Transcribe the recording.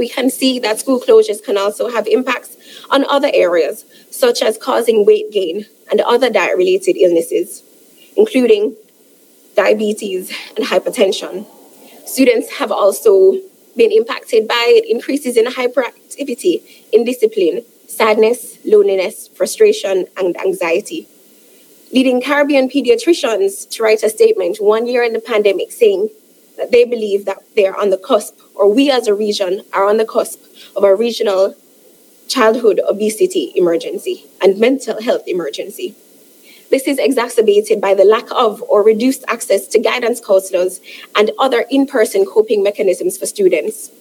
we can see that school closures can also have impacts on other areas, such as causing weight gain and other diet-related illnesses, including diabetes and hypertension. Students have also been impacted by increases in hyperactivity, indiscipline, sadness, loneliness, frustration, and anxiety, leading Caribbean pediatricians to write a statement 1 year in the pandemic saying that they believe that they are on the cusp, or we as a region are on the cusp of a regional childhood obesity emergency and mental health emergency. This is exacerbated by the lack of or reduced access to guidance counselors and other in-person coping mechanisms for students.